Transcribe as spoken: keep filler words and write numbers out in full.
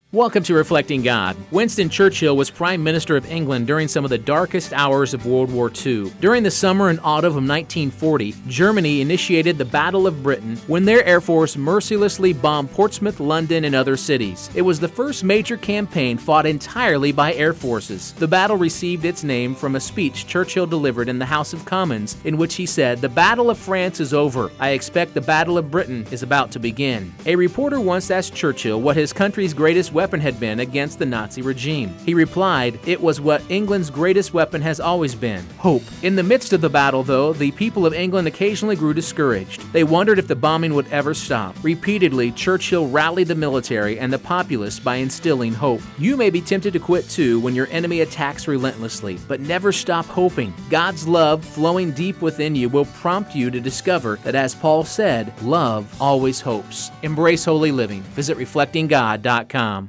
Welcome to Reflecting God. Winston Churchill was Prime Minister of England during some of the darkest hours of World War Two. During the summer and autumn of nineteen forty, Germany initiated the Battle of Britain when their Air Force mercilessly bombed Portsmouth, London, and other cities. It was the first major campaign fought entirely by air forces. The battle received its name from a speech Churchill delivered in the House of Commons, in which he said, "The Battle of France is over. I expect the Battle of Britain is about to begin." A reporter once asked Churchill what his country's greatest weapon had been against the Nazi regime. He replied, "It was what England's greatest weapon has always been, hope." In the midst of the battle, though, the people of England occasionally grew discouraged. They wondered if the bombing would ever stop. Repeatedly, Churchill rallied the military and the populace by instilling hope. You may be tempted to quit too when your enemy attacks relentlessly, but never stop hoping. God's love flowing deep within you will prompt you to discover that, as Paul said, love always hopes. Embrace holy living. Visit reflecting god dot com.